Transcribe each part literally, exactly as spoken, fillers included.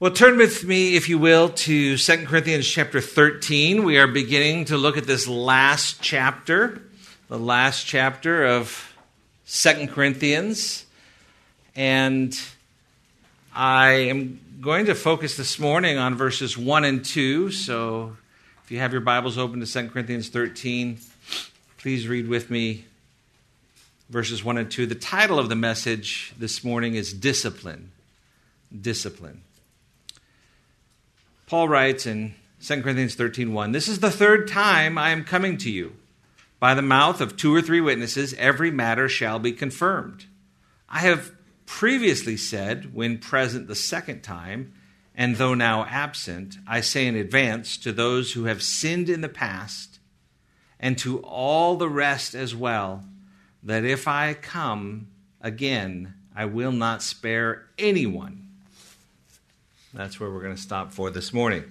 Well, turn with me, if you will, to Second Corinthians chapter thirteen. We are beginning to look at this last chapter, the last chapter of Second Corinthians. And I am going to focus this morning on verses one and two. So if you have your Bibles open to Second Corinthians thirteen, please read with me verses one and two. The title of the message this morning is Discipline. Discipline. Paul writes in Second Corinthians thirteen one, "This is the third time I am coming to you. By the mouth of two or three witnesses, every matter shall be confirmed. I have previously said, when present the second time, and though now absent, I say in advance to those who have sinned in the past, and to all the rest as well, that if I come again, I will not spare anyone." That's where we're going to stop for this morning.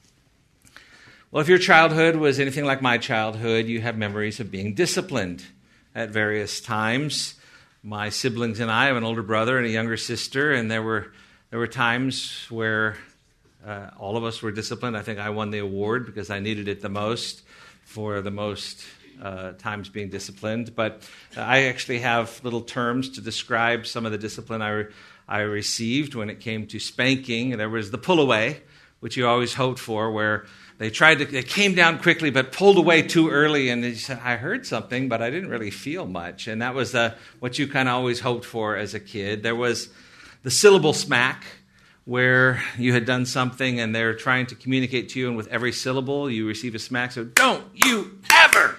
Well, if your childhood was anything like my childhood, you have memories of being disciplined at various times. My siblings and I have an older brother and a younger sister, and there were there were times where uh, all of us were disciplined. I think I won the award because I needed it the most for the most uh, times being disciplined. But I actually have little terms to describe some of the discipline I re- I received when it came to spanking. There was the pull away, which you always hoped for, where they tried to, they came down quickly but pulled away too early, and they said, I heard something, but I didn't really feel much. And that was uh, what you kind of always hoped for as a kid. There was the syllable smack, where you had done something and they're trying to communicate to you, and with every syllable you receive a smack. So don't you ever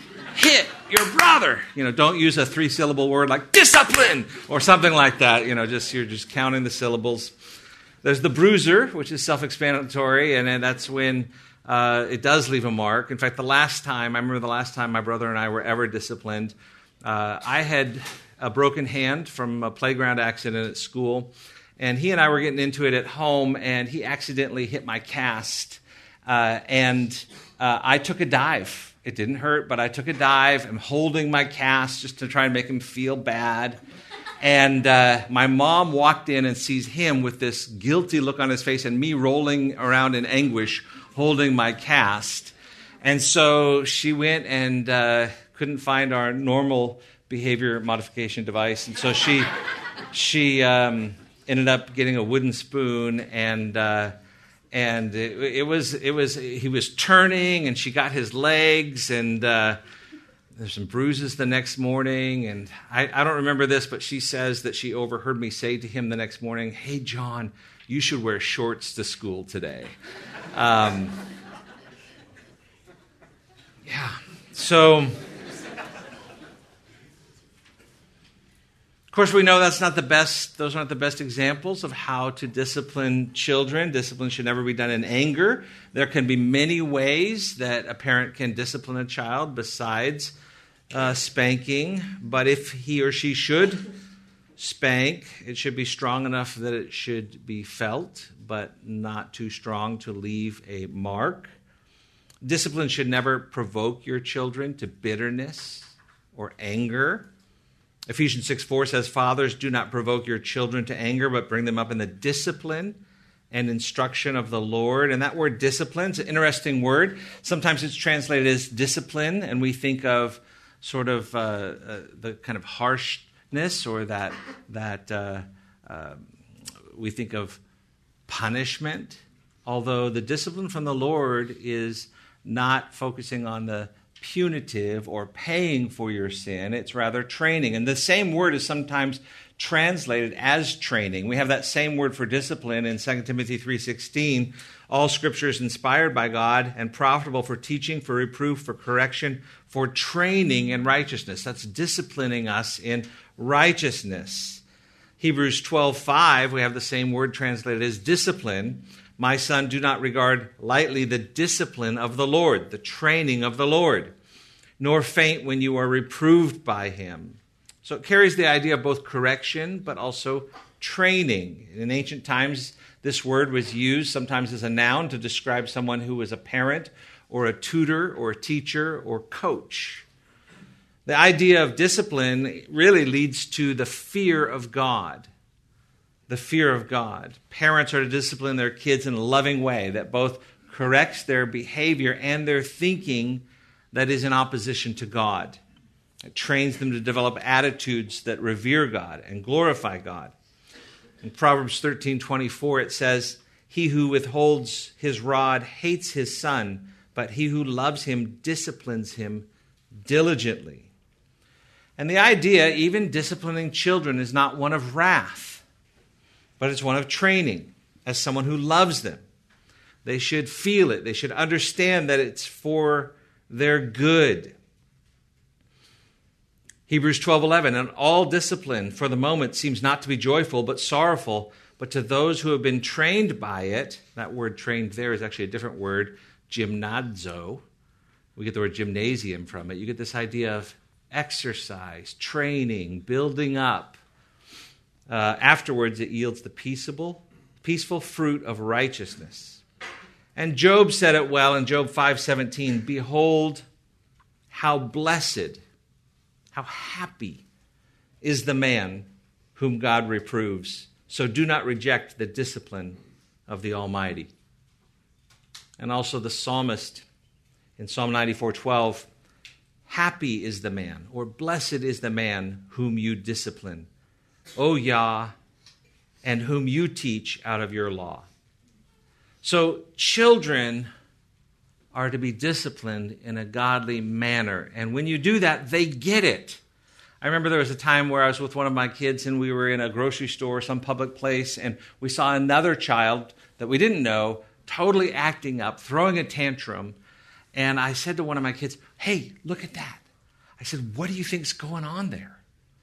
hit your brother. You know, don't use a three-syllable word like discipline or something like that. You know, just you're just counting the syllables. There's the bruiser, which is self-explanatory, and, and that's when uh, it does leave a mark. In fact, the last time, I remember the last time my brother and I were ever disciplined, uh, I had a broken hand from a playground accident at school, and he and I were getting into it at home, and he accidentally hit my cast, uh, and uh, I took a dive. It didn't hurt, but I took a dive. I'm holding my cast just to try and make him feel bad. And uh, my mom walked in and sees him with this guilty look on his face and me rolling around in anguish holding my cast. And so she went and uh, couldn't find our normal behavior modification device. And so she she um, ended up getting a wooden spoon, and uh, and it, it was it was he was turning, and she got his legs, and uh, there's some bruises the next morning. And I, I don't remember this, but she says that she overheard me say to him the next morning, "Hey, John, you should wear shorts to school today." Um, yeah, so of course we know that's not the best, those aren't the best examples of how to discipline children. Discipline should never be done in anger. There can be many ways that a parent can discipline a child besides uh, spanking, but if he or she should spank, it should be strong enough that it should be felt, but not too strong to leave a mark. Discipline should never provoke your children to bitterness or anger. Ephesians six four says, "Fathers, do not provoke your children to anger, but bring them up in the discipline and instruction of the Lord." And that word discipline is an interesting word. Sometimes it's translated as discipline, and we think of sort of uh, uh, the kind of harshness, or that that uh, uh, we think of punishment. Although the discipline from the Lord is not focusing on the punitive or paying for your sin, it's rather training. And the same word is sometimes translated as training. We have that same word for discipline in Second Timothy three sixteen. "All Scripture is inspired by God and profitable for teaching, for reproof, for correction, for training in righteousness." That's disciplining us in righteousness. Hebrews twelve five, we have the same word translated as discipline. "My son, do not regard lightly the discipline of the Lord," the training of the Lord, "nor faint when you are reproved by him." So it carries the idea of both correction, but also training. In ancient times, this word was used sometimes as a noun to describe someone who was a parent or a tutor or a teacher or coach. The idea of discipline really leads to the fear of God. the fear of God. Parents are to discipline their kids in a loving way that both corrects their behavior and their thinking that is in opposition to God. It trains them to develop attitudes that revere God and glorify God. In Proverbs thirteen twenty-four, it says, "He who withholds his rod hates his son, but he who loves him disciplines him diligently." And the idea, even disciplining children, is not one of wrath, but it's one of training as someone who loves them. They should feel it. They should understand that it's for their good. Hebrews twelve eleven, "And all discipline for the moment seems not to be joyful, but sorrowful. But to those who have been trained by it," that word trained there is actually a different word, gymnazo. We get the word gymnasium from it. You get this idea of exercise, training, building up. Uh, afterwards, it yields the peaceable, peaceful fruit of righteousness. And Job said it well in Job five seventeen, "Behold, how blessed, how happy is the man whom God reproves. So do not reject the discipline of the Almighty." And also the psalmist in Psalm ninety-four twelve, "Happy is the man," or "Blessed is the man whom you discipline, O Yah, and whom you teach out of your law." So children are to be disciplined in a godly manner. And when you do that, they get it. I remember there was a time where I was with one of my kids and we were in a grocery store, some public place, and we saw another child that we didn't know totally acting up, throwing a tantrum. And I said to one of my kids, "Hey, look at that." I said, "What do you think's going on there?"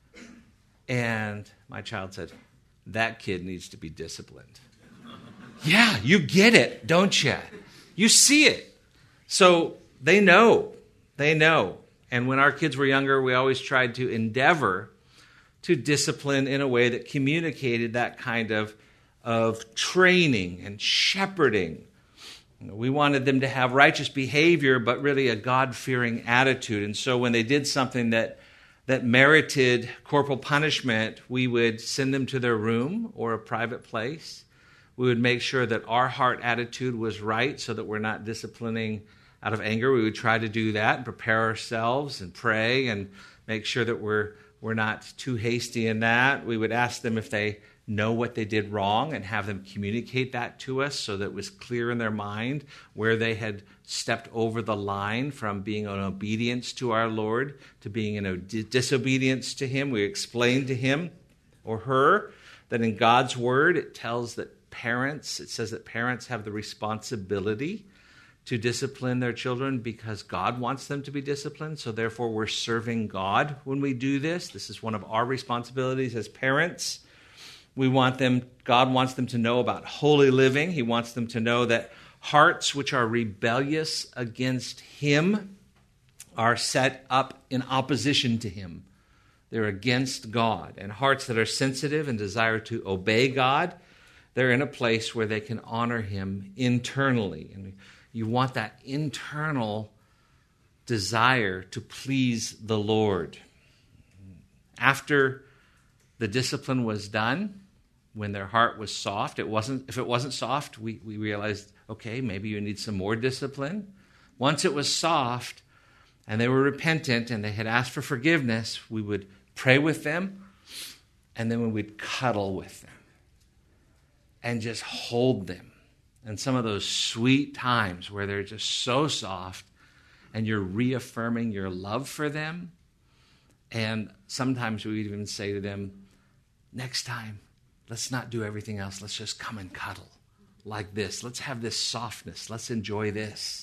And my child said, "That kid needs to be disciplined." Yeah, you get it, don't you? You see it. So they know. They know. And when our kids were younger, we always tried to endeavor to discipline in a way that communicated that kind of, of training and shepherding. We wanted them to have righteous behavior, but really a God-fearing attitude. And so when they did something that, that merited corporal punishment, we would send them to their room or a private place. We would make sure that our heart attitude was right so that we're not disciplining out of anger. We would try to do that and prepare ourselves and pray and make sure that we're, we're not too hasty in that. We would ask them if they know what they did wrong and have them communicate that to us so that it was clear in their mind where they had stepped over the line from being in obedience to our Lord to being in disobedience to Him. We explained to him or her that in God's Word it tells that parents, it says that parents have the responsibility to discipline their children because God wants them to be disciplined. So therefore we're serving God when we do this. This is one of our responsibilities as parents. We want them, God wants them to know about holy living. He wants them to know that hearts which are rebellious against Him are set up in opposition to Him. They're against God. And hearts that are sensitive and desire to obey God, they're in a place where they can honor Him internally. And you want that internal desire to please the Lord. After the discipline was done, when their heart was soft, it wasn't. If it wasn't soft, we, we realized, okay, maybe you need some more discipline. Once it was soft and they were repentant and they had asked for forgiveness, we would pray with them and then we would cuddle with them and just hold them. And some of those sweet times where they're just so soft and you're reaffirming your love for them. And sometimes we would even say to them, next time, let's not do everything else. Let's just come and cuddle like this. Let's have this softness. Let's enjoy this.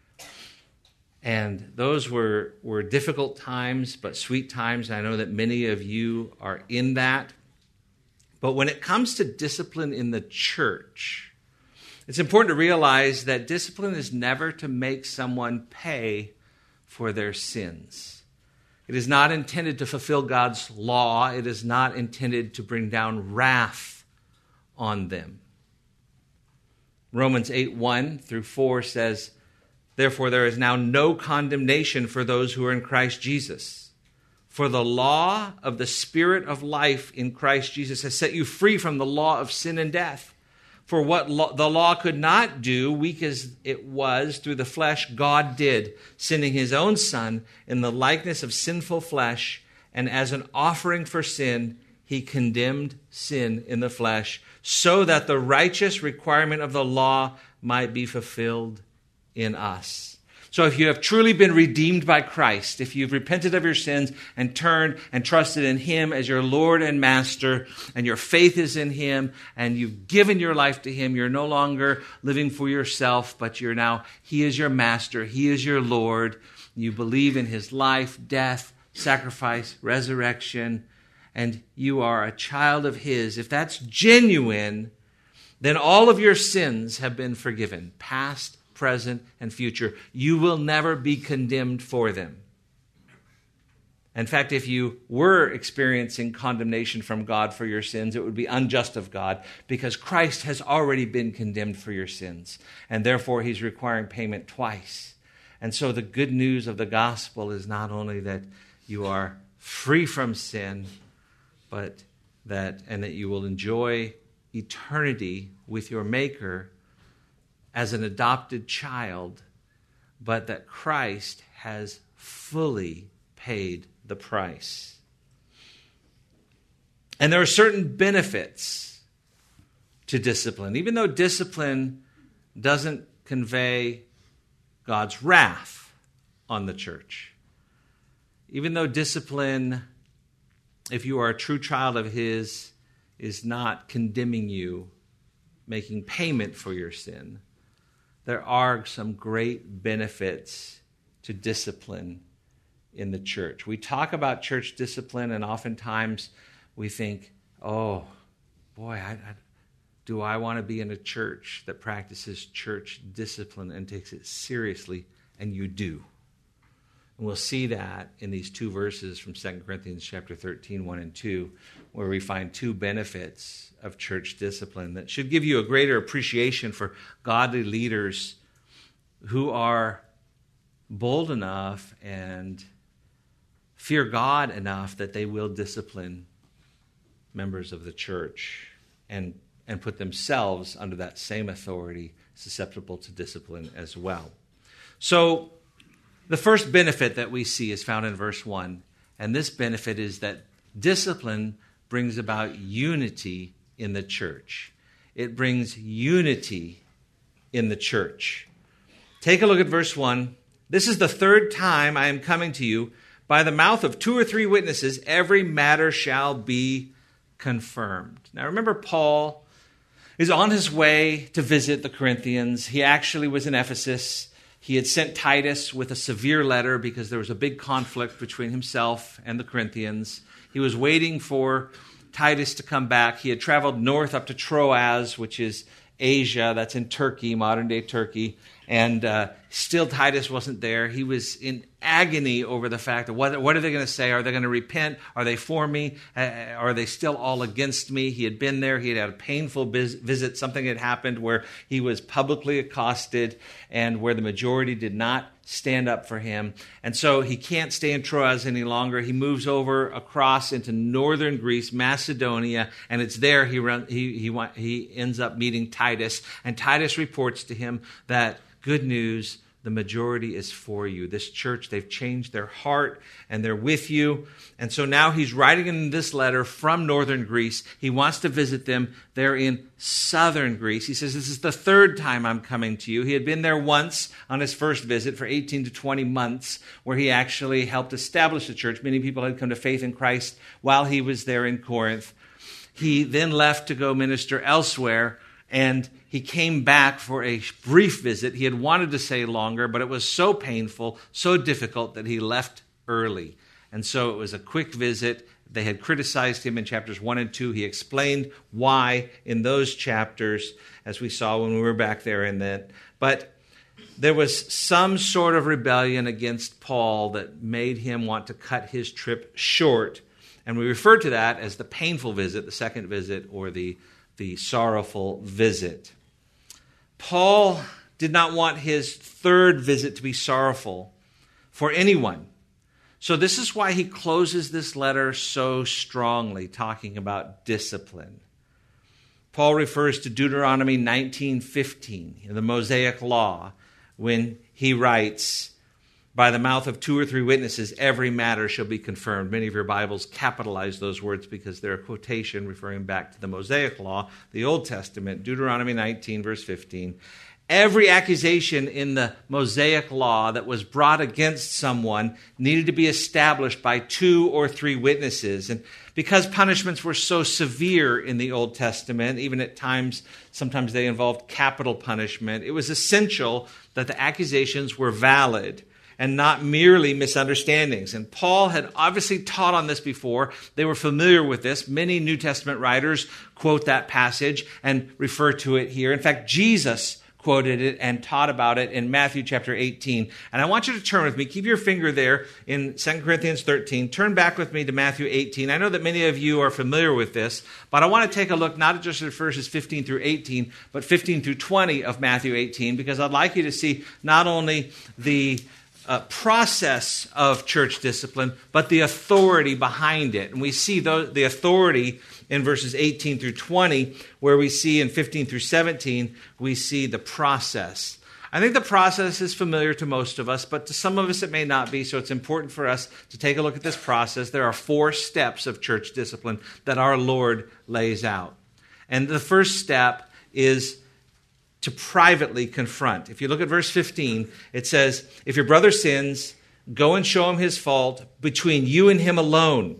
And those were, were difficult times, but sweet times. I know that many of you are in that. But when it comes to discipline in the church, it's important to realize that discipline is never to make someone pay for their sins. It is not intended to fulfill God's law. It is not intended to bring down wrath on them. Romans eight, one through four says, "Therefore there is now no condemnation for those who are in Christ Jesus. For the law of the Spirit of life in Christ Jesus has set you free from the law of sin and death. For what lo- the law could not do, weak as it was through the flesh, God did, sending his own Son in the likeness of sinful flesh, and as an offering for sin, he condemned sin in the flesh, so that the righteous requirement of the law might be fulfilled in us. So if you have truly been redeemed by Christ, if you've repented of your sins and turned and trusted in him as your Lord and Master, and your faith is in him, and you've given your life to him, you're no longer living for yourself, but you're now, he is your Master, he is your Lord. You believe in his life, death, sacrifice, resurrection, and you are a child of his. If that's genuine, then all of your sins have been forgiven, past, present, and future. You will never be condemned for them. In fact, if you were experiencing condemnation from God for your sins, it would be unjust of God, because Christ has already been condemned for your sins, and therefore he's requiring payment twice. And so the good news of the gospel is not only that you are free from sin, but that and that you will enjoy eternity with your Maker as an adopted child, but that Christ has fully paid the price. And there are certain benefits to discipline. Even though discipline doesn't convey God's wrath on the church. Even though discipline, if you are a true child of his, is not condemning you, making payment for your sin, there are some great benefits to discipline in the church. We talk about church discipline, and oftentimes we think, oh, boy, I, I, do I want to be in a church that practices church discipline and takes it seriously? And you do. And we'll see that in these two verses from Second Corinthians chapter thirteen, one and two, where we find two benefits of church discipline that should give you a greater appreciation for godly leaders who are bold enough and fear God enough that they will discipline members of the church and, and put themselves under that same authority, susceptible to discipline as well. So, the first benefit that we see is found in verse one, and this benefit is that discipline brings about unity in the church. It brings unity in the church. Take a look at verse one. This is the third time I am coming to you. By the mouth of two or three witnesses, every matter shall be confirmed. Now remember, Paul is on his way to visit the Corinthians. He actually was in Ephesus. He had sent Titus with a severe letter because there was a big conflict between himself and the Corinthians. He was waiting for Titus to come back. He had traveled north up to Troas, which is Asia. That's in Turkey, modern-day Turkey. And uh, still Titus wasn't there. He was in agony over the fact that what, what are they going to say? Are they going to repent? Are they for me? Uh, are they still all against me? He had been there. He had had a painful biz- visit. Something had happened where he was publicly accosted and where the majority did not stand up for him. And so he can't stay in Troas any longer. He moves over across into northern Greece, Macedonia, and it's there he run, he he he ends up meeting Titus. And Titus reports to him that, good news, the majority is for you. This church, they've changed their heart and they're with you. And so now he's writing in this letter from northern Greece. He wants to visit them. They're in southern Greece. He says, this is the third time I'm coming to you. He had been there once on his first visit for eighteen to twenty months, where he actually helped establish the church. Many people had come to faith in Christ while he was there in Corinth. He then left to go minister elsewhere, and he came back for a brief visit. He had wanted to stay longer, but it was so painful, so difficult that he left early. And so it was a quick visit. They had criticized him in chapters one and two. He explained why in those chapters, as we saw when we were back there in that. But there was some sort of rebellion against Paul that made him want to cut his trip short. And we refer to that as the painful visit, the second visit, or the the sorrowful visit. Paul did not want his third visit to be sorrowful for anyone. So this is why he closes this letter so strongly, talking about discipline. Paul refers to Deuteronomy nineteen fifteen, the Mosaic Law, when he writes, by the mouth of two or three witnesses, every matter shall be confirmed. Many of your Bibles capitalize those words because they're a quotation referring back to the Mosaic Law, the Old Testament, Deuteronomy nineteen, verse fifteen. Every accusation in the Mosaic Law that was brought against someone needed to be established by two or three witnesses. And because punishments were so severe in the Old Testament, even at times, sometimes they involved capital punishment, it was essential that the accusations were valid and not merely misunderstandings. And Paul had obviously taught on this before. They were familiar with this. Many New Testament writers quote that passage and refer to it here. In fact, Jesus quoted it and taught about it in Matthew chapter eighteen. And I want you to turn with me. Keep your finger there in Second Corinthians thirteen. Turn back with me to Matthew eighteen. I know that many of you are familiar with this, but I want to take a look not just at verses fifteen through eighteen, but fifteen through twenty of Matthew eighteen, because I'd like you to see not only the Uh, process of church discipline, but the authority behind it. And we see the, the authority in verses eighteen through twenty, where we see in fifteen through seventeen, we see the process. I think the process is familiar to most of us, but to some of us it may not be, so it's important for us to take a look at this process. There are four steps of church discipline that our Lord lays out. And the first step is to privately confront. If you look at verse fifteen, it says, if your brother sins, go and show him his fault between you and him alone.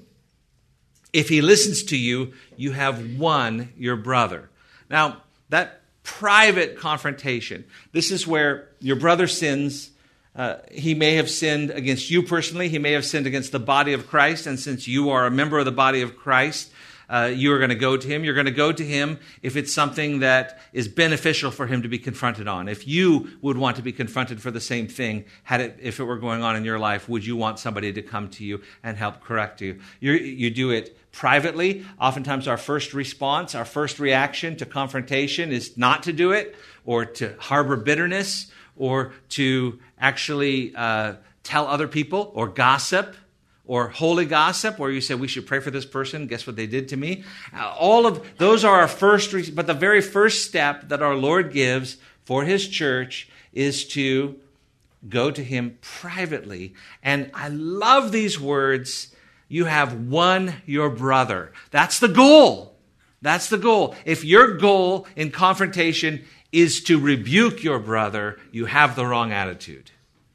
If he listens to you, you have won your brother. Now, that private confrontation, this is where your brother sins. Uh, he may have sinned against you personally. He may have sinned against the body of Christ. And since you are a member of the body of Christ, Uh, you are going to go to him. You're going to go to him if it's something that is beneficial for him to be confronted on. If you would want to be confronted for the same thing, had it, if it were going on in your life, would you want somebody to come to you and help correct you? You, you do it privately. Oftentimes our first response, our first reaction to confrontation is not to do it, or to harbor bitterness, or to actually uh, tell other people, or gossip, or holy gossip, where you say, we should pray for this person. Guess what they did to me? Uh, all of those are our first, re- but the very first step that our Lord gives for his church is to go to him privately. And I love these words. You have won your brother. That's the goal. That's the goal. If your goal in confrontation is to rebuke your brother, you have the wrong attitude.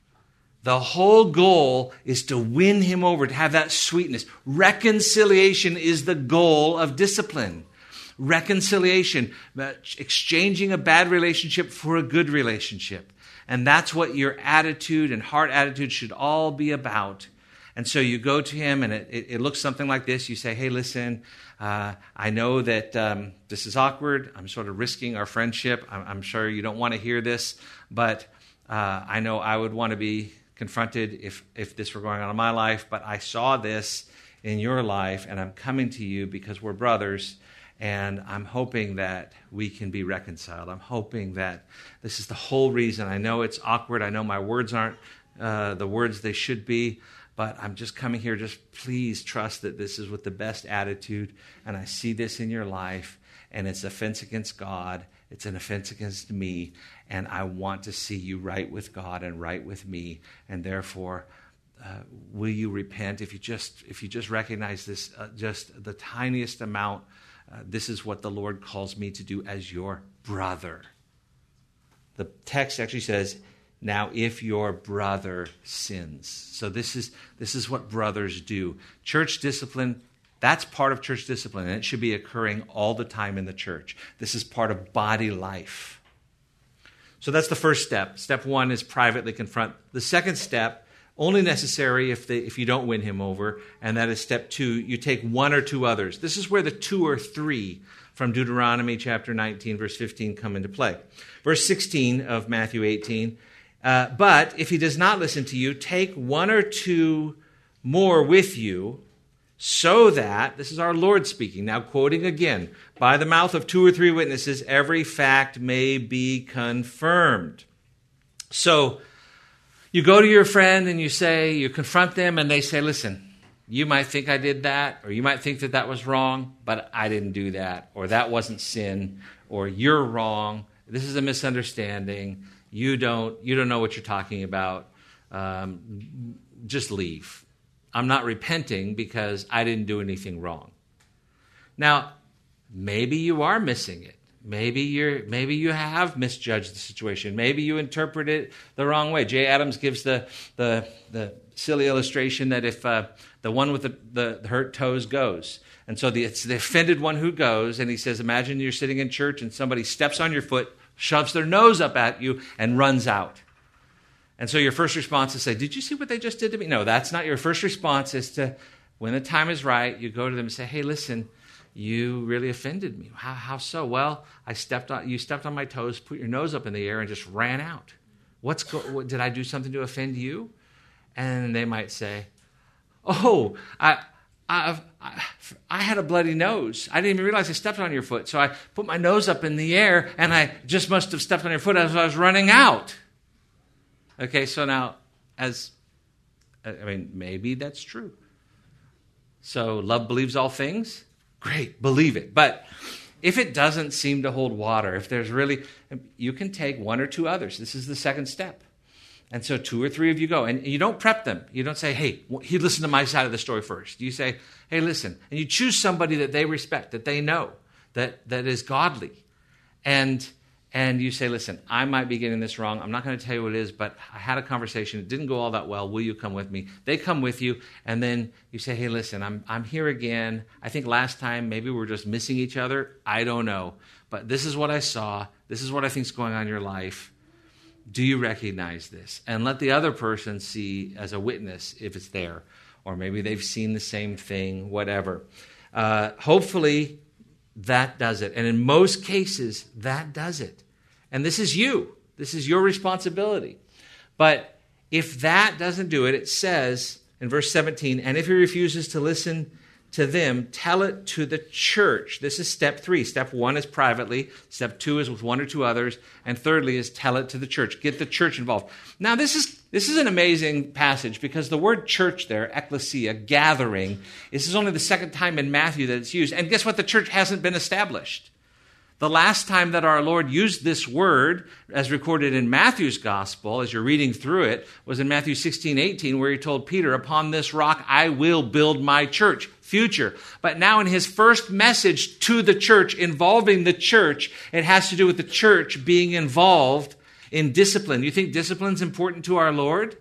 The whole goal is to win him over, to have that sweetness. Reconciliation is the goal of discipline. Reconciliation, exchanging a bad relationship for a good relationship. And that's what your attitude and heart attitude should all be about. And so you go to him, and it, it, it looks something like this. You say, hey, listen, uh, I know that um, this is awkward. I'm sort of risking our friendship. I'm, I'm sure you don't want to hear this, but uh, I know I would want to be confronted if, if this were going on in my life, but I saw this in your life, and I'm coming to you because we're brothers, and I'm hoping that we can be reconciled. I'm hoping that this is the whole reason. I know it's awkward. I know my words aren't uh, the words they should be, but I'm just coming here. Just please trust that this is with the best attitude, and I see this in your life, and it's offense against God. It's an offense against me, and I want to see you right with God and right with me, and therefore, uh, will you repent? If you just if you just recognize this, uh, just the tiniest amount, uh, this is what the Lord calls me to do as your brother. The text actually says, now if your brother sins. So this is this is what brothers do. Church discipline, that's part of church discipline, and it should be occurring all the time in the church. This is part of body life. So that's the first step. Step one is privately confront. The second step, only necessary if they, if you don't win him over, and that is step two, you take one or two others. This is where the two or three from Deuteronomy chapter nineteen, verse fifteen come into play. Verse sixteen of Matthew eighteen, uh, but if he does not listen to you, take one or two more with you, so that, this is our Lord speaking, now quoting again, by the mouth of two or three witnesses, every fact may be confirmed. So, You go to your friend and you say, you confront them and they say, listen, you might think I did that, or you might think that that was wrong, but I didn't do that, or that wasn't sin, or you're wrong. This is a misunderstanding. You don't, you don't know what you're talking about. Um, just leave. I'm not repenting because I didn't do anything wrong. Now, maybe you are missing it. Maybe you're maybe you have misjudged the situation. Maybe you interpret it the wrong way. Jay Adams gives the the, the silly illustration that if uh, the one with the, the hurt toes goes, and so the, it's the offended one who goes, and he says, imagine you're sitting in church and somebody steps on your foot, shoves their nose up at you, and runs out. And so your first response is to say, did you see what they just did to me? No, that's not your first response. Is to, when the time is right, you go to them and say, hey, listen, you really offended me. How, how so? Well, I stepped on, you stepped on my toes, put your nose up in the air, and just ran out. What's go, what, did I do something to offend you? And they might say, oh, I, I, I, I had a bloody nose. I didn't even realize I stepped on your foot. So I put my nose up in the air, and I just must have stepped on your foot as I was running out. Okay, so now, as I mean, maybe that's true. So love believes all things. Great, believe it. But if it doesn't seem to hold water, if there's really, you can take one or two others. This is the second step. And so two or three of you go. And you don't prep them. You don't say, hey, he listened to my side of the story first. You say, hey, listen. And you choose somebody that they respect, that they know, that, that is godly. And and you say, listen, I might be getting this wrong. I'm not going to tell you what it is, but I had a conversation. It didn't go all that well. Will you come with me? They come with you, and then you say, hey, listen, I'm I'm here again. I think last time maybe we were just missing each other. I don't know. But this is what I saw. This is what I think is going on in your life. Do you recognize this? And let the other person see as a witness if it's there. Or maybe they've seen the same thing, whatever. Uh, hopefully, that does it. And in most cases, that does it. And this is you. This is your responsibility. But if that doesn't do it, it says in verse seventeen, and if he refuses to listen to them, tell it to the church. This is step three. Step one is privately. Step two is with one or two others. And thirdly is tell it to the church. Get the church involved. Now, this is this is an amazing passage because the word church there, ecclesia, gathering, this is only the second time in Matthew that it's used. And guess what? The church hasn't been established. The last time that our Lord used this word, as recorded in Matthew's gospel, as you're reading through it, was in Matthew sixteen, eighteen, where he told Peter, upon this rock I will build my church. Future. But now in his first message to the church, involving the church, it has to do with the church being involved in discipline. You think discipline's important to our Lord?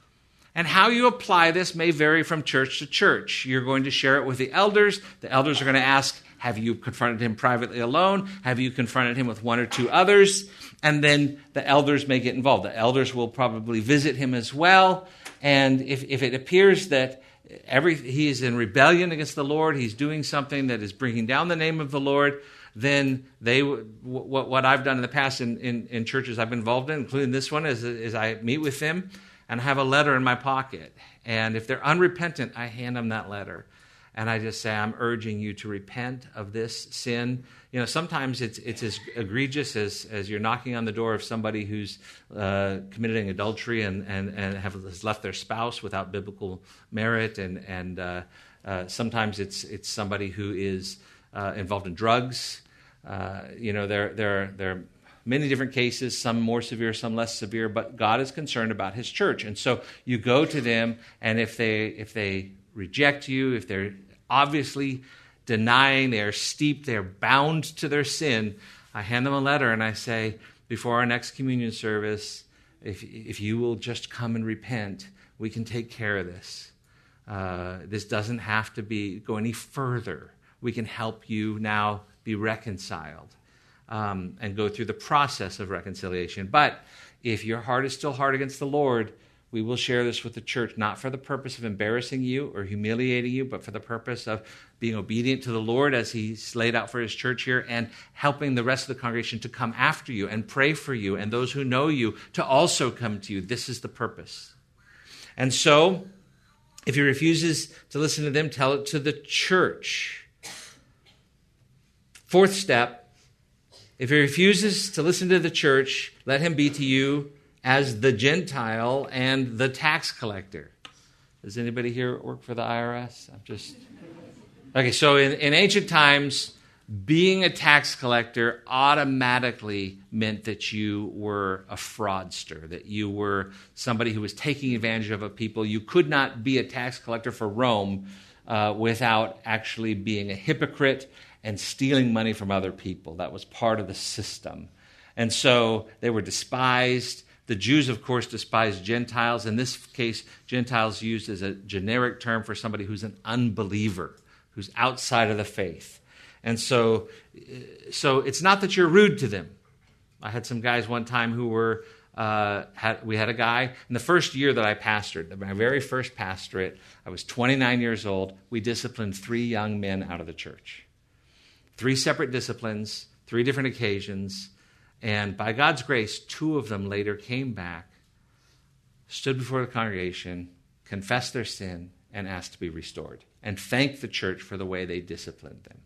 And how you apply this may vary from church to church. You're going to share it with the elders. The elders are going to ask, have you confronted him privately alone? Have you confronted him with one or two others? And then the elders may get involved. The elders will probably visit him as well. And if, if it appears that every he is in rebellion against the Lord, he's doing something that is bringing down the name of the Lord, then they what, what I've done in the past in, in, in churches I've been involved in, including this one, is, is I meet with them and I have a letter in my pocket. And if they're unrepentant, I hand them that letter. And I just say, I'm urging you to repent of this sin. You know, sometimes it's it's as egregious as, as you're knocking on the door of somebody who's uh, committing adultery and, and, and have has left their spouse without biblical merit. And and uh, uh, sometimes it's it's somebody who is uh, involved in drugs. Uh, you know, there there there are many different cases, some more severe, some less severe. But God is concerned about His church, and so you go to them, and if they if they reject you, if they're obviously denying, they are steeped, they are bound to their sin, I hand them a letter and I say, before our next communion service, if if you will just come and repent, we can take care of this. Uh, this doesn't have to be go any further. We can help you now be reconciled um, and go through the process of reconciliation. But if your heart is still hard against the Lord, we will share this with the church, not for the purpose of embarrassing you or humiliating you, but for the purpose of being obedient to the Lord as He's laid out for His church here, and helping the rest of the congregation to come after you and pray for you, and those who know you to also come to you. This is the purpose. And so, if he refuses to listen to them, tell it to the church. Fourth step, if he refuses to listen to the church, let him be to you as the Gentile and the tax collector. Does anybody here work for the I R S? I'm just... Okay, so in, in ancient times, being a tax collector automatically meant that you were a fraudster, that you were somebody who was taking advantage of a people. You could not be a tax collector for Rome uh, without actually being a hypocrite and stealing money from other people. That was part of the system. And so they were despised. The Jews, of course, despised Gentiles. In this case, Gentiles used as a generic term for somebody who's an unbeliever, who's outside of the faith. And so, so it's not that you're rude to them. I had some guys one time who were, uh, had, we had a guy, in the first year that I pastored, my very first pastorate, I was twenty-nine years old, we disciplined three young men out of the church. Three separate disciplines, three different occasions, and by God's grace, two of them later came back, stood before the congregation, confessed their sin, and asked to be restored, and thanked the church for the way they disciplined them.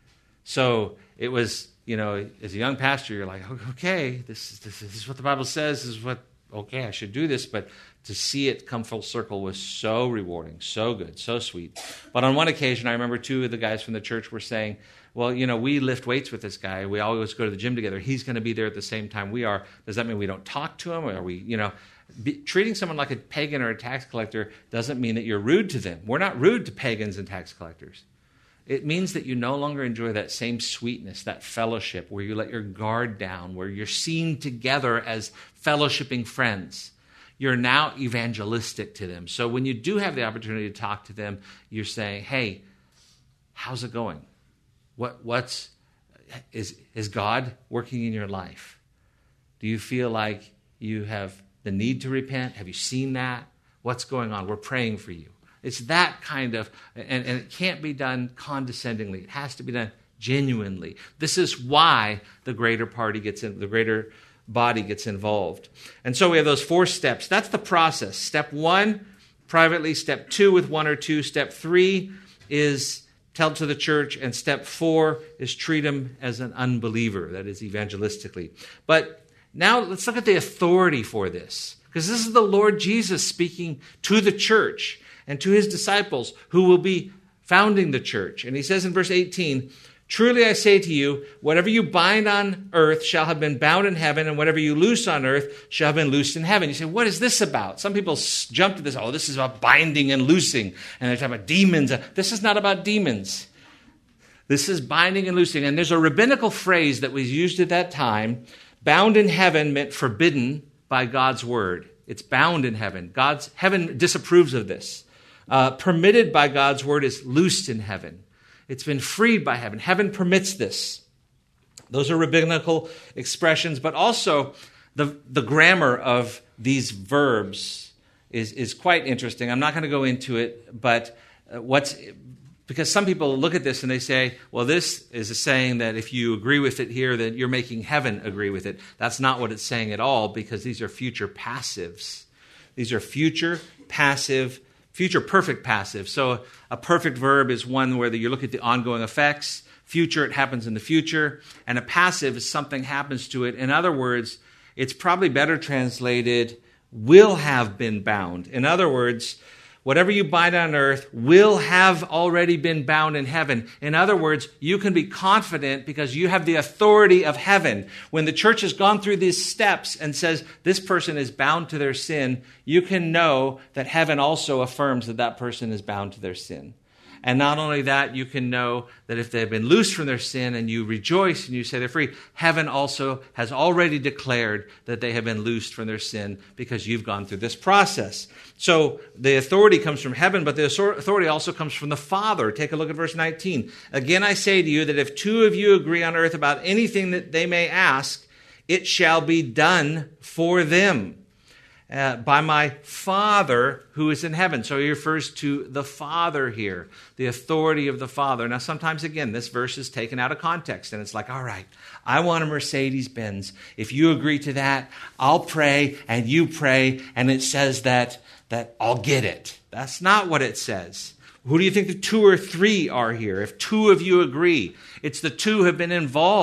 So it was, you know, as a young pastor, you're like, okay, this is, this is what the Bible says, this is what, okay, I should do this. But to see it come full circle was so rewarding, so good, so sweet. But on one occasion, I remember two of the guys from the church were saying, well, you know, we lift weights with this guy. We always go to the gym together. He's going to be there at the same time we are. Does that mean we don't talk to him? Or are we, you know, be, treating someone like a pagan or a tax collector doesn't mean that you're rude to them. We're not rude to pagans and tax collectors. It means that you no longer enjoy that same sweetness, that fellowship, where you let your guard down, where you're seen together as fellowshipping friends. You're now evangelistic to them. So when you do have the opportunity to talk to them, you're saying, hey, how's it going? What, what's, is, is God working in your life? Do you feel like you have the need to repent? Have you seen that? What's going on? We're praying for you. It's that kind of, and, and it can't be done condescendingly. It has to be done genuinely. This is why the greater party gets in, the greater body gets involved. And so we have those four steps. That's the process. Step one, privately. Step two, with one or two. Step three is tell to the church. And step four is treat them as an unbeliever. That is evangelistically. But now let's look at the authority for this. Because this is the Lord Jesus speaking to the church and to his disciples who will be founding the church. And he says in verse eighteen, truly I say to you, whatever you bind on earth shall have been bound in heaven, and whatever you loose on earth shall have been loosed in heaven. You say, what is this about? Some people jump to this, oh, this is about binding and loosing, and they're talking about demons. This is not about demons. This is binding and loosing. And there's a rabbinical phrase that was used at that time. Bound in heaven meant forbidden by God's word. It's bound in heaven. God's heaven disapproves of this. Uh, permitted by God's word is loosed in heaven. It's been freed by heaven. Heaven permits this. Those are rabbinical expressions, but also the, the grammar of these verbs is, is quite interesting. I'm not going to go into it, but what's, because some people look at this and they say, well, this is a saying that if you agree with it here, then you're making heaven agree with it. That's not what it's saying at all, because these are future passives. These are future passive Future perfect passive. So a perfect verb is one where you look at the ongoing effects. Future, it happens in the future. And a passive is something happens to it. In other words, it's probably better translated, will have been bound. In other words, whatever you bind on earth will have already been bound in heaven. In other words, you can be confident because you have the authority of heaven. When the church has gone through these steps and says this person is bound to their sin, you can know that heaven also affirms that that person is bound to their sin. And not only that, you can know that if they've been loosed from their sin and you rejoice and you say they're free, heaven also has already declared that they have been loosed from their sin because you've gone through this process. So the authority comes from heaven, but the authority also comes from the Father. Take a look at verse nineteen. Again, I say to you that if two of you agree on earth about anything that they may ask, it shall be done for them. Uh, by my Father who is in heaven. So he refers to the Father here, the authority of the Father. Now, sometimes, again, this verse is taken out of context, and it's like, all right, I want a Mercedes-Benz. If you agree to that, I'll pray, and you pray, and it says that, that I'll get it. That's not what it says. Who do you think the two or three are here? If two of you agree, it's the two who have been involved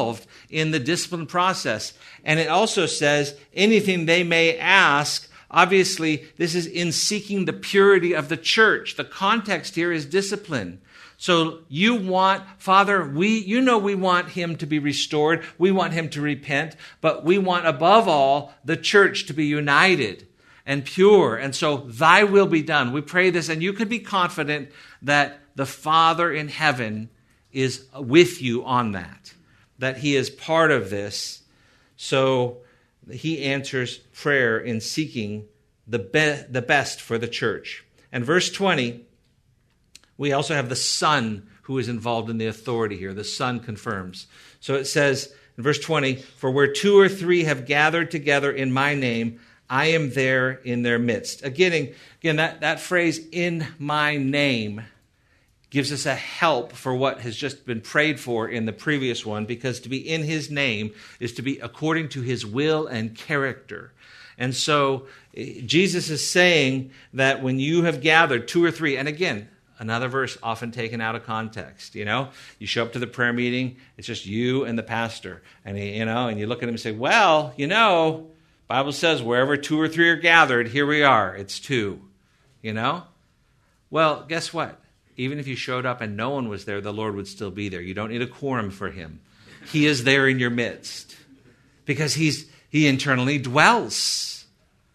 in the discipline process. And it also says anything they may ask. Obviously, this is in seeking the purity of the church. The context here is discipline. So you want, Father, we, you know we want him to be restored. We want him to repent. But we want above all the church to be united and pure. And so thy will be done. We pray this, and you can be confident that the Father in heaven is with you on that, that he is part of this. So he answers prayer in seeking the, be- the best for the church. And verse twenty, we also have the Son who is involved in the authority here. The Son confirms. So it says in verse twenty, for where two or three have gathered together in my name, I am there in their midst. Again, again that, that phrase, in my name, gives us a help for what has just been prayed for in the previous one, because to be in his name is to be according to his will and character. And so Jesus is saying that when you have gathered two or three, and again, another verse often taken out of context, you know, you show up to the prayer meeting, it's just you and the pastor, and he, you know, and you look at him and say, well, you know, Bible says wherever two or three are gathered, here we are, it's two, you know? Well, guess what? Even if you showed up and no one was there, the Lord would still be there. You don't need a quorum for him. He is there in your midst because he's he internally dwells.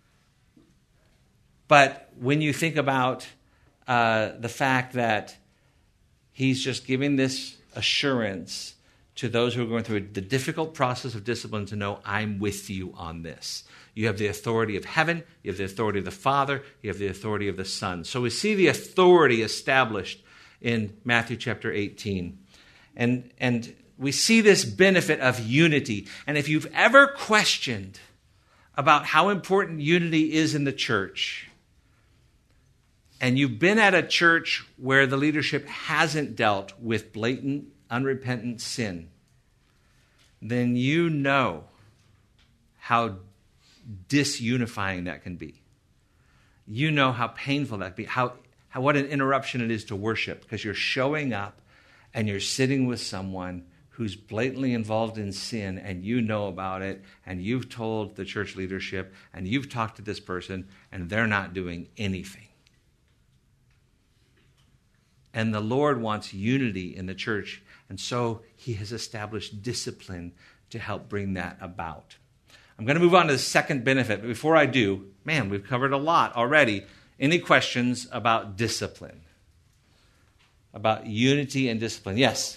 But when you think about uh, the fact that he's just giving this assurance to those who are going through the difficult process of discipline to know, I'm with you on this. You have the authority of heaven, you have the authority of the Father, you have the authority of the Son. So we see the authority established in Matthew chapter eighteen. And, and we see this benefit of unity. And if you've ever questioned about how important unity is in the church, and you've been at a church where the leadership hasn't dealt with blatant, unrepentant sin, then you know how disunifying that can be. You know how painful that can be, how, how what an interruption it is to worship, because you're showing up and you're sitting with someone who's blatantly involved in sin, and you know about it, and you've told the church leadership, and you've talked to this person, and they're not doing anything. And the Lord wants unity in the church, and so he has established discipline to help bring that about. I'm going to move on to the second benefit, but before I do, man, we've covered a lot already. Any questions about discipline? About unity and discipline? Yes?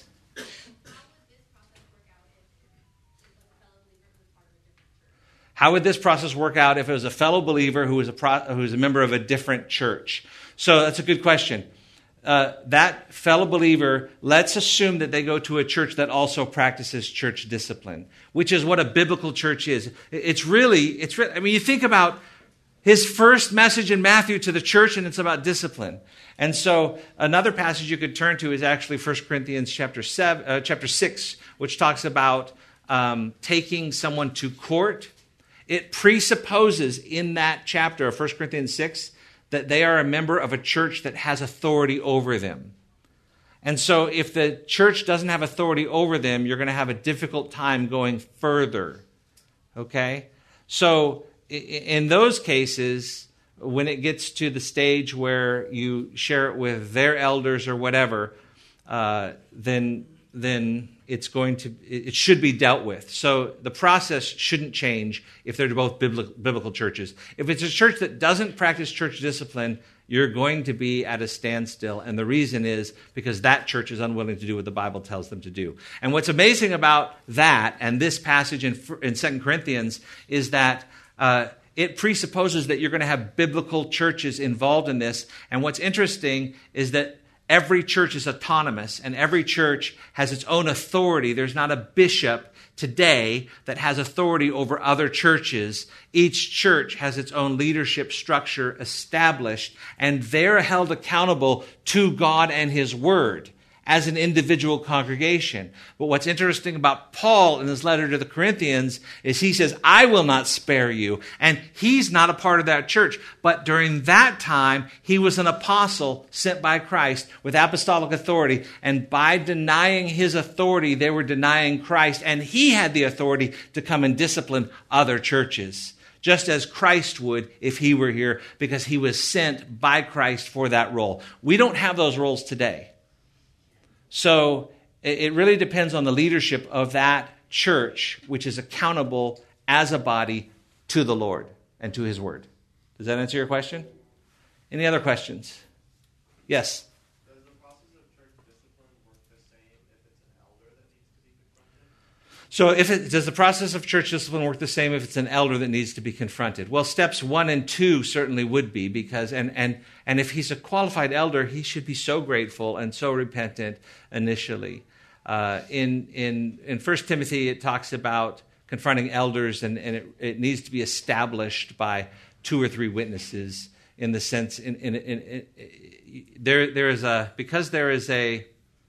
How would this process work out if it was a fellow believer who was a pro- who was a member of a different church? So that's a good question. Uh, that fellow believer, let's assume that they go to a church that also practices church discipline, which is what a biblical church is. It's really, it's really, I mean, you think about his first message in Matthew to the church, and it's about discipline. And so another passage you could turn to is actually First Corinthians chapter seven, uh, chapter six, which talks about um, taking someone to court. It presupposes in that chapter of First Corinthians six that they are a member of a church that has authority over them. And so if the church doesn't have authority over them, you're going to have a difficult time going further. Okay? So in those cases, when it gets to the stage where you share it with their elders or whatever, uh, then then it's going to it should be dealt with. So the process shouldn't change if they're both biblical, biblical churches. If it's a church that doesn't practice church discipline, you're going to be at a standstill. And the reason is because that church is unwilling to do what the Bible tells them to do. And what's amazing about that and this passage in, in Second Corinthians is that uh, it presupposes that you're going to have biblical churches involved in this. And what's interesting is that every church is autonomous, and every church has its own authority. There's not a bishop today that has authority over other churches. Each church has its own leadership structure established, and they're held accountable to God and His Word. as an individual congregation. But what's interesting about Paul in his letter to the Corinthians is he says, I will not spare you. And he's not a part of that church. But during that time, he was an apostle sent by Christ with apostolic authority. And by denying his authority, they were denying Christ. And he had the authority to come and discipline other churches, just as Christ would if he were here, because he was sent by Christ for that role. We don't have those roles today. So it really depends on the leadership of that church, which is accountable as a body to the Lord and to his word. Does that answer your question? Any other questions? Yes? Does the process of church discipline work the same if it's an elder that needs to be confronted? So if it, does the process of church discipline work the same if it's an elder that needs to be confronted? Well, steps one and two certainly would be, because, and, and, and if he's a qualified elder, he should be so grateful and so repentant initially. Uh, in, in, in First Timothy, it talks about confronting elders, and, and it, it needs to be established by two or three witnesses in the sense, in, in, in, in, in there, there is a, because there is a,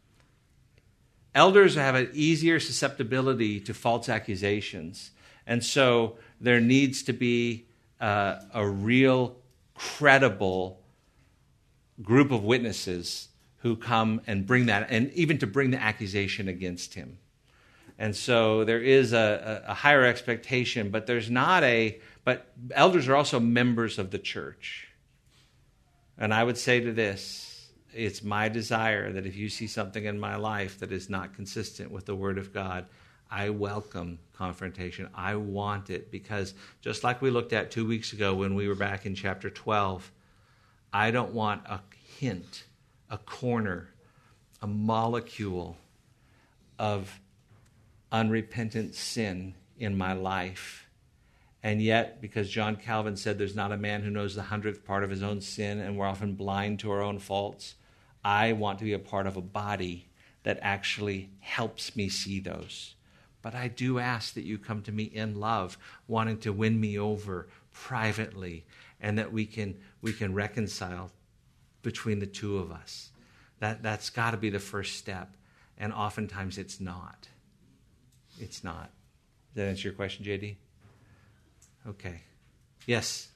elders have an easier susceptibility to false accusations. And so there needs to be uh, a real credible group of witnesses who come and bring that, and even to bring the accusation against him. And so there is a, a higher expectation, but there's not a, but elders are also members of the church. And I would say to this, it's my desire that if you see something in my life that is not consistent with the Word of God, I welcome confrontation. I want it, because just like we looked at two weeks ago when we were back in chapter twelve, I don't want a hint, a corner, a molecule of unrepentant sin in my life. And yet, because John Calvin said there's not a man who knows the hundredth part of his own sin, and we're often blind to our own faults, I want to be a part of a body that actually helps me see those. But I do ask that you come to me in love, wanting to win me over privately, and that we can we can reconcile between the two of us. That, that's got to be the first step. And oftentimes it's not. It's not. Does that answer your question, J D? Okay. Yes?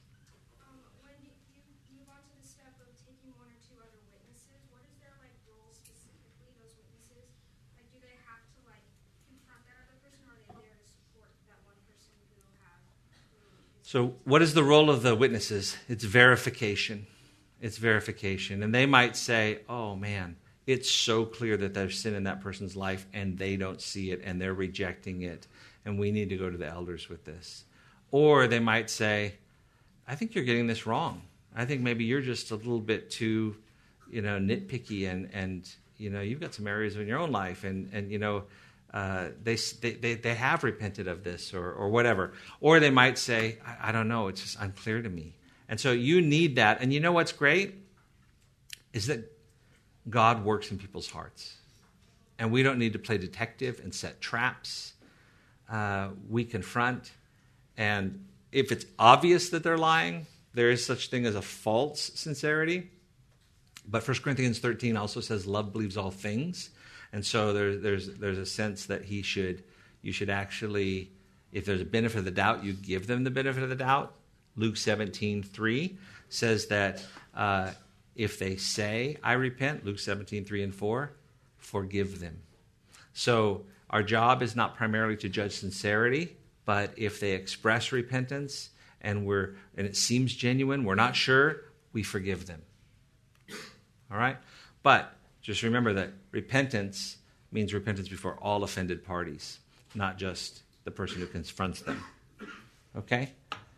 So what is the role of the witnesses? It's verification. It's verification. And they might say, oh man, it's so clear that there's sin in that person's life and they don't see it and they're rejecting it. And we need to go to the elders with this. Or they might say, I think you're getting this wrong. I think maybe you're just a little bit too, you know, nitpicky, and, and you know, you've got some areas in your own life, and, and you know, Uh, they, they they have repented of this, or or whatever. Or they might say, I, I don't know, it's just unclear to me. And so you need that. And you know what's great? Is that God works in people's hearts. And we don't need to play detective and set traps. Uh, we confront. And if it's obvious that they're lying, there is such thing as a false sincerity. But First Corinthians thirteen also says love believes all things. And so there's there's there's a sense that he should you should actually, if there's a benefit of the doubt, you give them the benefit of the doubt. Luke seventeen three says that uh, if they say, I repent, Luke seventeen three and four, forgive them. So our job is not primarily to judge sincerity, but if they express repentance and we're and it seems genuine, we're not sure, we forgive them. All right? But just remember that repentance means repentance before all offended parties, not just the person who confronts them. Okay?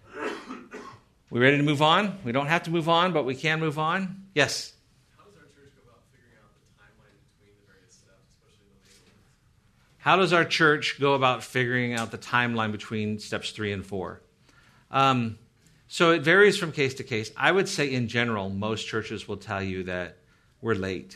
We ready to move on? We don't have to move on, but we can move on. Yes? How does our church go about figuring out the timeline between the various steps, especially the later ones? How does our church go about figuring out the timeline between steps three and four? Um, so it varies from case to case. I would say in general, most churches will tell you that we're late.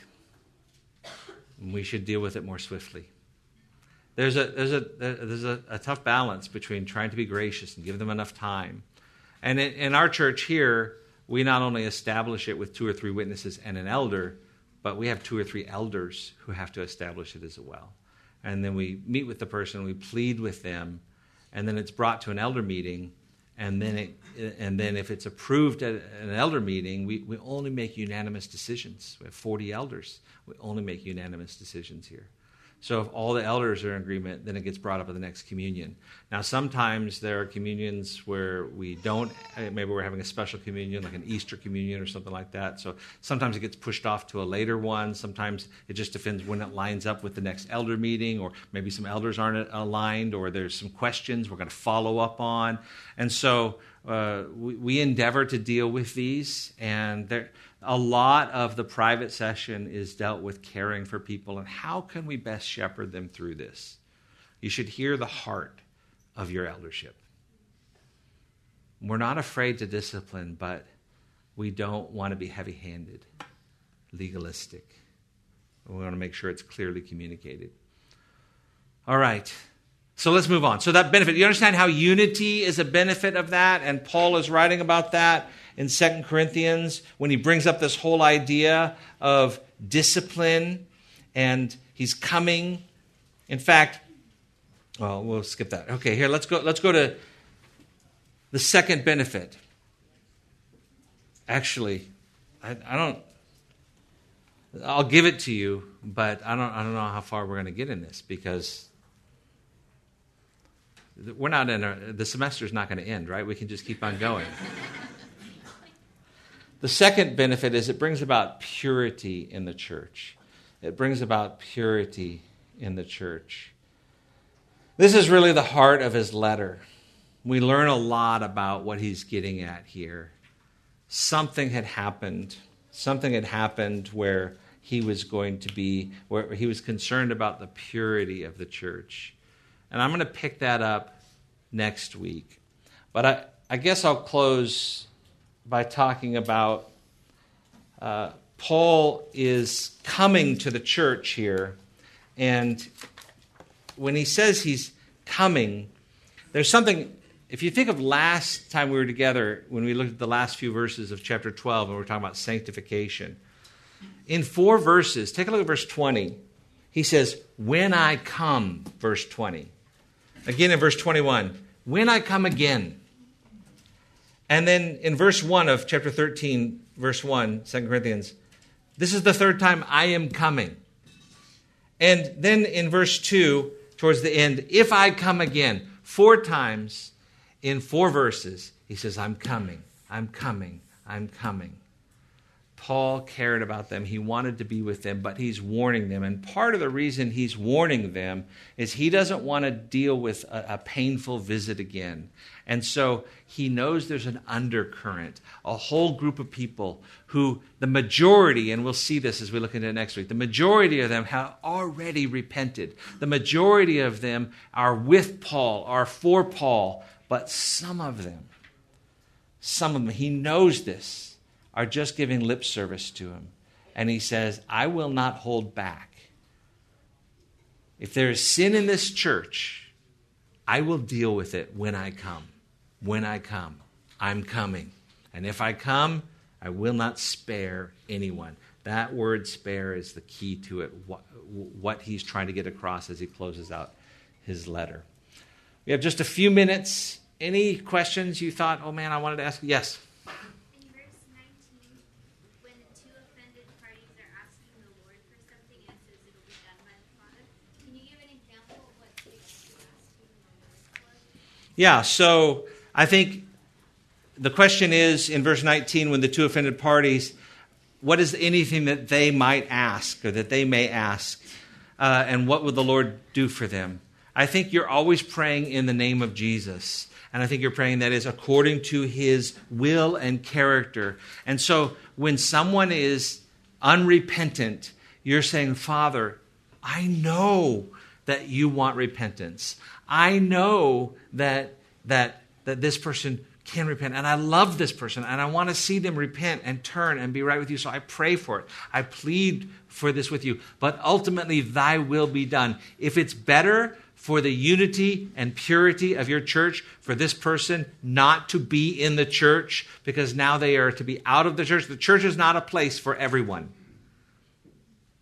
We should deal with it more swiftly. There's a there's a there's a, a tough balance between trying to be gracious and give them enough time. And in, in our church here, we not only establish it with two or three witnesses and an elder, but we have two or three elders who have to establish it as well. And then we meet with the person, we plead with them, and then it's brought to an elder meeting, and then it, and then if it's approved at an elder meeting, we, we only make unanimous decisions. We have forty elders. We only make unanimous decisions here. So if all the elders are in agreement, then it gets brought up at the next communion. Now, sometimes there are communions where we don't, maybe we're having a special communion, like an Easter communion or something like that. So sometimes it gets pushed off to a later one. Sometimes it just depends when it lines up with the next elder meeting, or maybe some elders aren't aligned, or there's some questions we're going to follow up on. And so uh, we, we endeavor to deal with these, and there a lot of the private session is dealt with caring for people and how can we best shepherd them through this. You should hear the heart of your eldership. We're not afraid to discipline, but we don't want to be heavy-handed, legalistic. We want to make sure it's clearly communicated. All right. So let's move on. So that benefit, you understand how unity is a benefit of that? And Paul is writing about that in Second Corinthians when he brings up this whole idea of discipline, and he's coming. In fact, well, we'll skip that. Okay, here, let's go, let's go to the second benefit. Actually, I, I don't, I'll give it to you, but I don't, I don't know how far we're going to get in this, because we're not in a, the semester's not going to end, right? We can just keep on going. The second benefit is it brings about purity in the church. It brings about purity in the church. This is really the heart of his letter. We learn a lot about what he's getting at here. Something had happened. Something had happened where he was going to be, where he was concerned about the purity of the church. And I'm going to pick that up next week. But I, I guess I'll close by talking about uh, Paul is coming to the church here. And when he says he's coming, there's something, if you think of last time we were together, when we looked at the last few verses of chapter twelve, and we were talking about sanctification. In four verses, take a look at verse twenty. He says, when I come, verse twenty. Again in verse twenty-one, when I come again. And then in verse one of chapter thirteen, verse one, Second Corinthians, this is the third time I am coming. And then in verse two, towards the end, if I come again, four times in four verses, he says, I'm coming, I'm coming, I'm coming. Paul cared about them. He wanted to be with them, but he's warning them. And part of the reason he's warning them is he doesn't want to deal with a, a painful visit again. And so he knows there's an undercurrent, a whole group of people who the majority, and we'll see this as we look into it next week, the majority of them have already repented. The majority of them are with Paul, are for Paul, but some of them, some of them, he knows this, are just giving lip service to him. And he says, I will not hold back. If there is sin in this church, I will deal with it when I come. When I come. I'm coming. And if I come, I will not spare anyone. That word spare is the key to it, what, what he's trying to get across as he closes out his letter. We have just a few minutes. Any questions you thought, oh man, I wanted to ask? Yes. Yeah, so I think the question is in verse nineteen, when the two offended parties, what is anything that they might ask or that they may ask, uh, and what would the Lord do for them? I think you're always praying in the name of Jesus, and I think you're praying that is according to his will and character. And so when someone is unrepentant, you're saying, Father, I know that you want repentance. I know that that that this person can repent, and I love this person, and I want to see them repent and turn and be right with you, so I pray for it. I plead for this with you, but ultimately thy will be done. If it's better for the unity and purity of your church for this person not to be in the church because now they are to be out of the church. The church is not a place for everyone.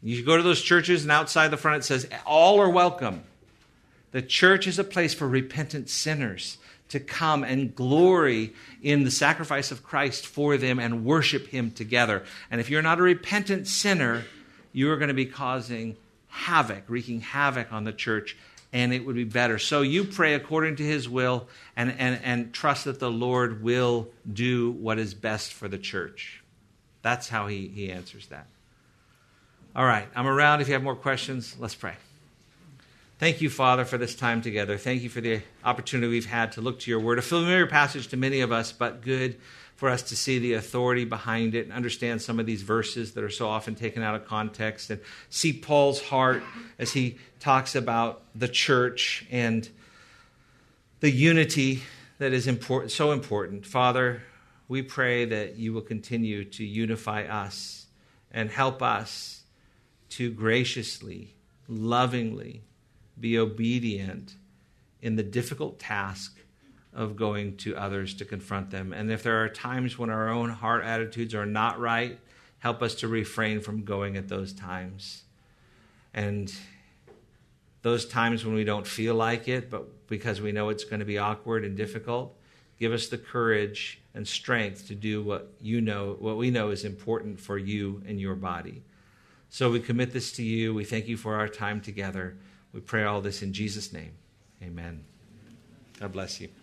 You go to those churches and outside the front it says, all are welcome. The church is a place for repentant sinners to come and glory in the sacrifice of Christ for them and worship him together. And if you're not a repentant sinner, you are going to be causing havoc, wreaking havoc on the church, and it would be better. So you pray according to his will and, and, and trust that the Lord will do what is best for the church. That's how he, he answers that. All right, I'm around. If you have more questions, let's pray. Thank you, Father, for this time together. Thank you for the opportunity we've had to look to your word. A familiar passage to many of us, but good for us to see the authority behind it and understand some of these verses that are so often taken out of context and see Paul's heart as he talks about the church and the unity that is important, so important. Father, we pray that you will continue to unify us and help us to graciously, lovingly be obedient in the difficult task of going to others to confront them. And if there are times when our own heart attitudes are not right, help us to refrain from going at those times. And those times when we don't feel like it, but because we know it's going to be awkward and difficult, give us the courage and strength to do what you know, what we know is important for you and your body. So we commit this to you. We thank you for our time together. We pray all this in Jesus' name. Amen. God bless you.